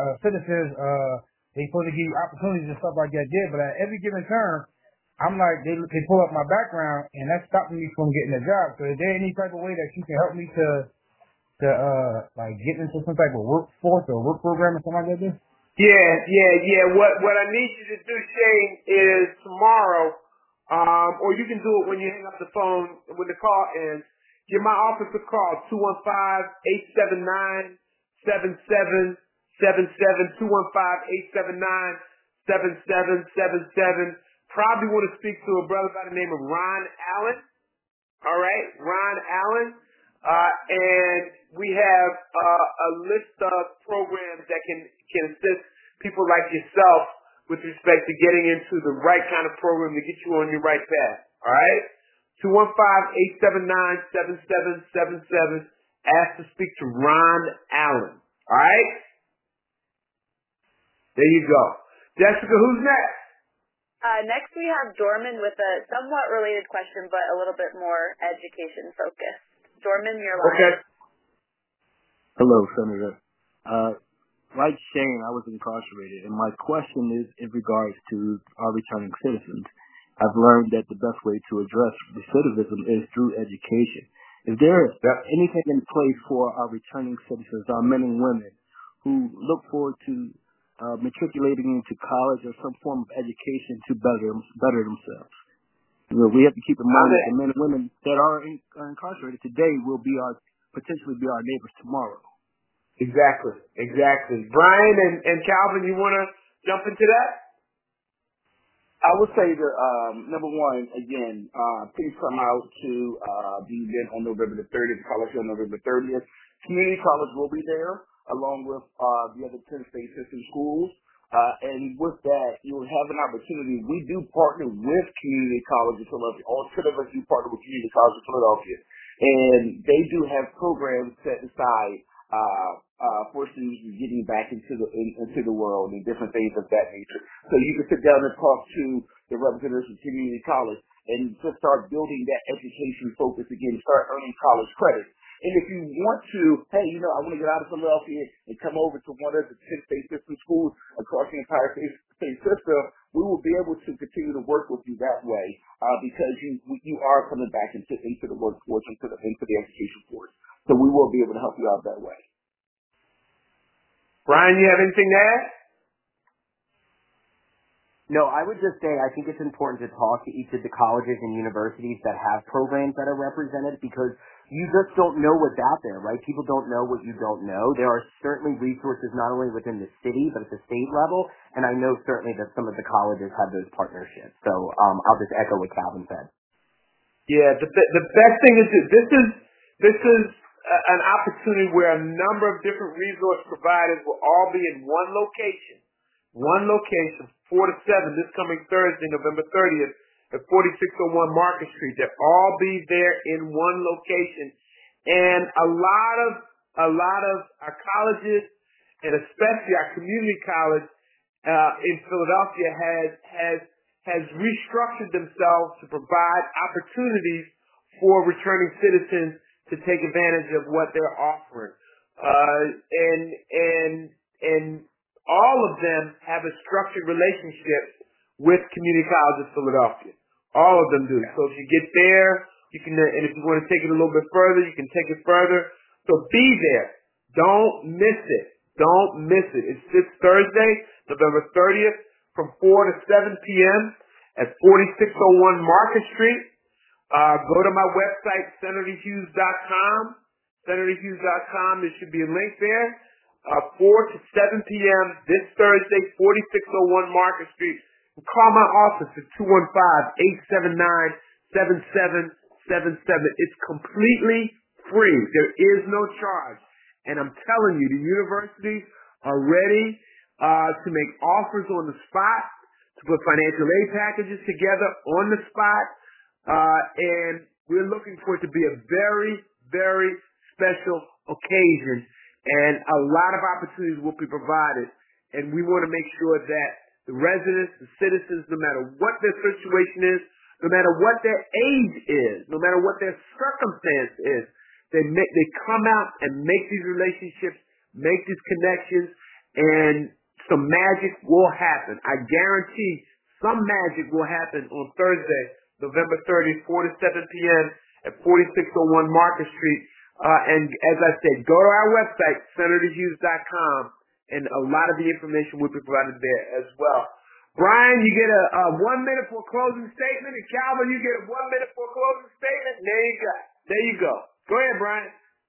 they supposed to give you opportunities and stuff like that there, but at every given term, I'm like, they pull up my background, and that's stopping me from getting a job. So is there any type of way that you can help me to get into some type of workforce or work program or something like that? Yeah. What I need you to do, Shane, is tomorrow, or you can do it when you hang up the phone, when the call ends. Give my office a call, 215-879-7777, 215-879-7777. Probably want to speak to a brother by the name of Ron Allen. All right, Ron Allen. And we have a list of programs that can assist people like yourself with respect to getting into the right kind of program to get you on your right path. All right? 215-879-7777. Ask to speak to Ron Allen. All right? There you go. Jessica, who's next? Next we have Dorman with a somewhat related question, but a little bit more education focused. Dorman, you're live. Okay. Hello, Senator. Like Shane, I was incarcerated, and my question is in regards to our returning citizens. I've learned that the best way to address recidivism is through education. Is there anything in place for our returning citizens, our men and women, who look forward to matriculating into college or some form of education to better themselves? We have to keep in mind that the men and women that are incarcerated today will potentially be our neighbors tomorrow. Exactly. Brian and Calvin, you want to jump into that? I would say that, number one, again, please come out to the event on November the 30th, College on November 30th. Community College will be there, along with the other 10 state system schools. And with that, you'll have an opportunity. We do partner with Community College of Philadelphia. All 10 of us do partner with Community College of Philadelphia. And they do have programs set aside for students getting back into the world and different things of that nature. So you can sit down and talk to the representatives of Community College and just start building that education focus again, start earning college credit. And if you want to, hey, I want to get out of Philadelphia and come over to one of the 10 state system schools across the entire state system, we will be able to continue to work with you that way because you are coming back into the workforce, into the education force. So we will be able to help you out that way. Brian, you have anything to add? No, I would just say I think it's important to talk to each of the colleges and universities that have programs that are represented because you just don't know what's out there, right? People don't know what you don't know. There are certainly resources not only within the city, but at the state level, and I know certainly that some of the colleges have those partnerships. So I'll just echo what Calvin said. Yeah, the best thing is that this is an opportunity where a number of different resource providers will all be in one location, 4 to 7, this coming Thursday, November 30th, at 4601 Market Street. They'll all be there in one location. And a lot of our colleges, and especially our community college in Philadelphia has restructured themselves to provide opportunities for returning citizens to take advantage of what they're offering. And all of them have a structured relationship with Community College of Philadelphia. All of them do. So if you get there, you can, and if you want to take it a little bit further, you can take it further. So be there. Don't miss it. Don't miss it. It's this Thursday, November 30th, from 4 to 7 p.m. at 4601 Market Street. Go to my website, senatorhughes.com. senatorhughes.com. There should be a link there. 4 to 7 p.m. this Thursday, 4601 Market Street. Call my office at 215-879-7777. It's completely free. There is no charge. And I'm telling you, the universities are ready to make offers on the spot, to put financial aid packages together on the spot. And we're looking for it to be a very, very special occasion. And a lot of opportunities will be provided. And we want to make sure that the residents, the citizens, no matter what their situation is, no matter what their age is, no matter what their circumstance is, they come out and make these relationships, make these connections, and some magic will happen. I guarantee some magic will happen on Thursday, November 30th, 4 to 7 p.m. at 4601 Market Street. And as I said, go to our website, senatorhughes.com. And a lot of the information will be provided there as well. Brian, you get a 1 minute for a closing statement, and Calvin, you get a 1 minute for a closing statement. There you go. Go ahead, Brian.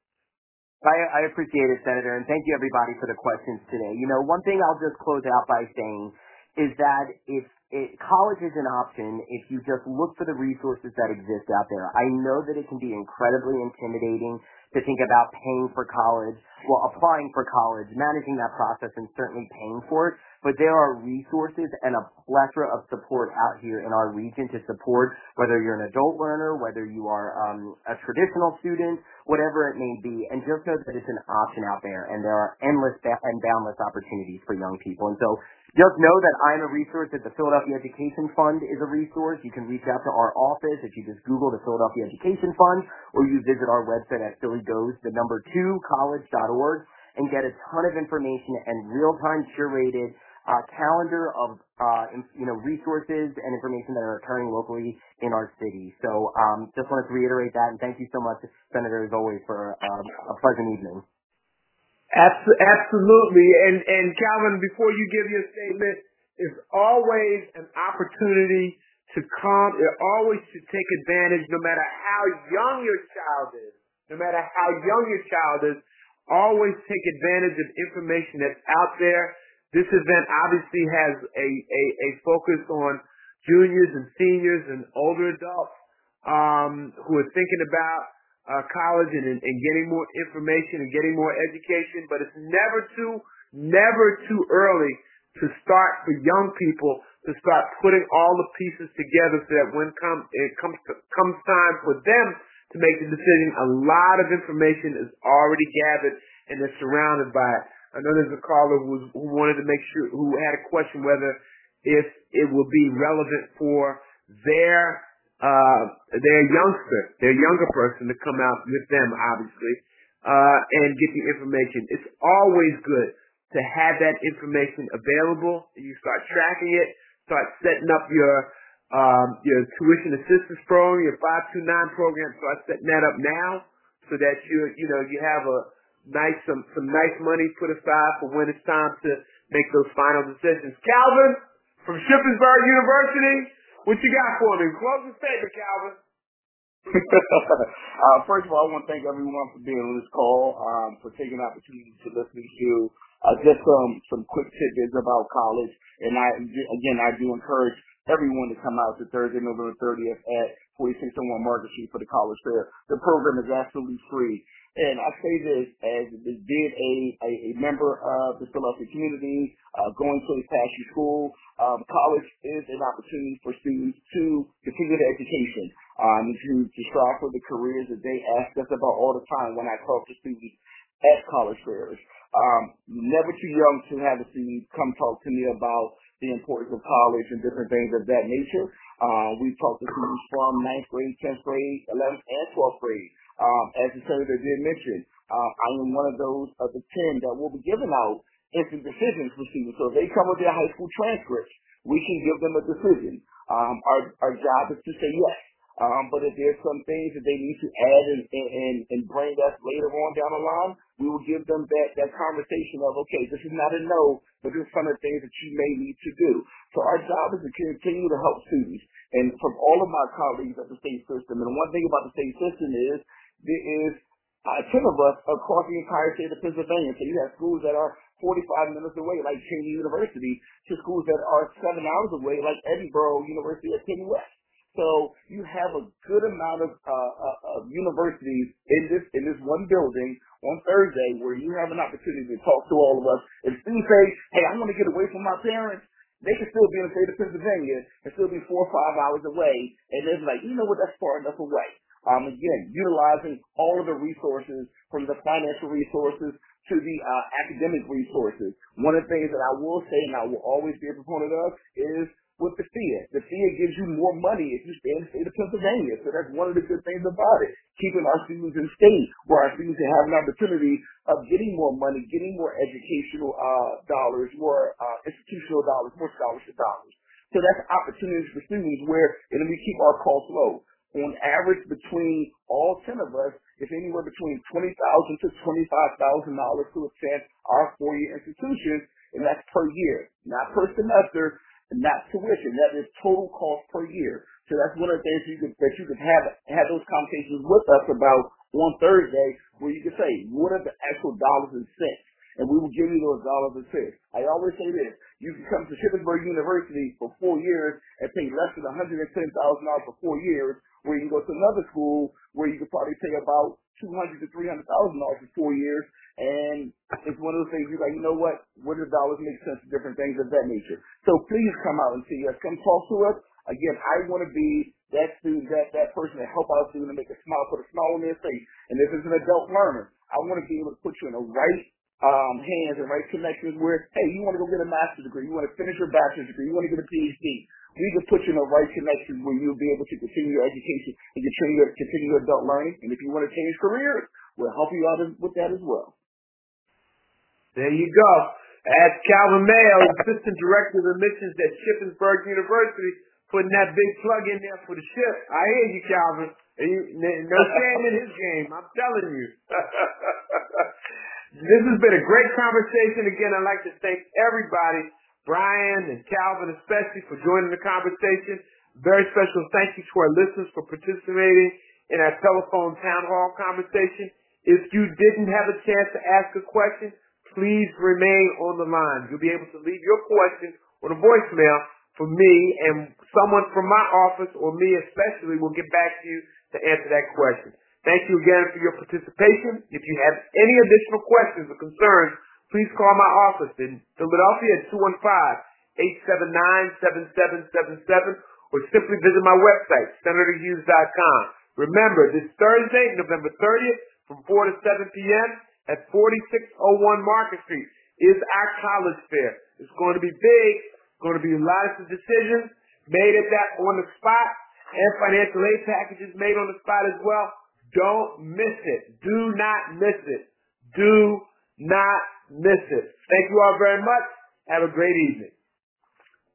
I appreciate it, Senator, and thank you everybody for the questions today. One thing I'll just close out by saying is that college is an option if you just look for the resources that exist out there. I know that it can be incredibly intimidating to think about paying for college, applying for college, managing that process, and certainly paying for it. But there are resources and a plethora of support out here in our region to support whether you're an adult learner, whether you are a traditional student, whatever it may be. And just know that it's an option out there, and there are endless and boundless opportunities for young people. And so just know that I'm a resource, that the Philadelphia Education Fund is a resource. You can reach out to our office if you just Google the Philadelphia Education Fund, or you visit our website at phillygoes2college.org and get a ton of information and real-time curated calendar of resources and information that are occurring locally in our city. So just wanted to reiterate that, and thank you so much, Senator, as always, for a pleasant evening. Absolutely. And Calvin, before you give your statement, there's always an opportunity to come. There's always to take advantage, no matter how young your child is. Always take advantage of information that's out there. This event obviously has a focus on juniors and seniors and older adults who are thinking about college and getting more information and getting more education. But it's never too early to start for young people to start putting all the pieces together so that when it comes time for them to make the decision, a lot of information is already gathered and they're surrounded by it. I know there's a caller who wanted to make sure, who had a question whether if it will be relevant for their their younger person to come out with them, obviously, and get the information. It's always good to have that information available. You start tracking it, start setting up your tuition assistance program, your 529 program. Start setting that up now so that you have some nice money put aside for when it's time to make those final decisions. Calvin from Shippensburg University, what you got for me? Closing statement, Calvin. First of all, I want to thank everyone for being on this call, for taking the opportunity to listen to just some quick tidbits about college. And I do encourage everyone to come out to Thursday, November 30th at 4601 Market Street for the college fair. The program is absolutely free. And I say this as did a member of the Philadelphia community, going to a passion school. College is an opportunity for students to continue their education, to strive for the careers that they ask us about all the time when I talk to students at college fairs. Never too young to have a student come talk to me about the importance of college and different things of that nature. We've talked to students from 9th grade, 10th grade, 11th, and 12th grade. As the senator did mention, I am one of those of the 10 that will be giving out instant decisions for students. So if they come with their high school transcripts, we can give them a decision. Our job is to say yes. But if there's some things that they need to add and bring us later on down the line, we will give them that conversation of, okay, this is not a no, but this is some of the things that you may need to do. So our job is to continue to help students. And from all of my colleagues at the state system, and one thing about the state system is there is 10 of us across the entire state of Pennsylvania. So you have schools that are 45 minutes away, like Cheney University, to schools that are 7 hours away, like Edinboro University at Penn West. So you have a good amount of universities in this one building on Thursday where you have an opportunity to talk to all of us. If students say, hey, I want to get away from my parents, they can still be in the state of Pennsylvania and still be 4 or 5 hours away. And they're like, you know what, that's far enough away. Again, utilizing all of the resources, from the financial resources to the academic resources. One of the things that I will say, and I will always be a proponent of, is with the FIA. The FIA gives you more money if you stay in the state of Pennsylvania. So that's one of the good things about it. Keeping our students in state where our students have an opportunity of getting more money, getting more educational dollars, more institutional dollars, more scholarship dollars. So that's opportunities for students where, and we keep our costs low. On average, between all 10 of us, it's anywhere between $20,000 to $25,000 to attend our four-year institutions, and that's per year, not per semester, and not tuition. That is total cost per year. So that's one of the things that you could have those conversations with us about on Thursday, where you can say, what are the actual dollars and cents? And we will give you those dollars and cents. I always say this: you can come to Shippensburg University for 4 years and pay less than $110,000 for 4 years, where you can go to another school where you could probably pay about $200,000 to $300,000 for 4 years. And it's one of those things you're like, you know what? Where do the dollars make sense? Different things of that nature. So please come out and see us. Come talk to us. Again, I want to be that student, that person that help our student to make a smile, put a smile on their face. And if it's an adult learner, I want to be able to put you in the right hands and right connections where, hey, you want to go get a master's degree, you want to finish your bachelor's degree, you want to get a PhD. We can put you in the right connections where you'll be able to continue your education and continue your adult learning. And if you want to change careers, we'll help you out with that as well. There you go. That's Calvin Mayo, Assistant Director of Admissions at Shippensburg University, putting that big plug in there for the ship. I hear you, Calvin. No shame in his game, I'm telling you. This has been a great conversation. Again, I'd like to thank everybody, Brian and Calvin especially, for joining the conversation. Very special thank you to our listeners for participating in our telephone town hall conversation. If you didn't have a chance to ask a question, please remain on the line. You'll be able to leave your question on a voicemail for me, and someone from my office, or me especially, will get back to you to answer that question. Thank you again for your participation. If you have any additional questions or concerns, please call my office in Philadelphia at 215-879-7777, or simply visit my website, senatorhughes.com. Remember, this Thursday, November 30th, from 4 to 7 p.m. at 4601 Market Street is our college fair. It's going to be big. It's going to be a lot of decisions made at that on the spot. and financial aid packages made on the spot as well. Don't miss it. Do not miss it. Do not miss it. Thank you all very much. Have a great evening.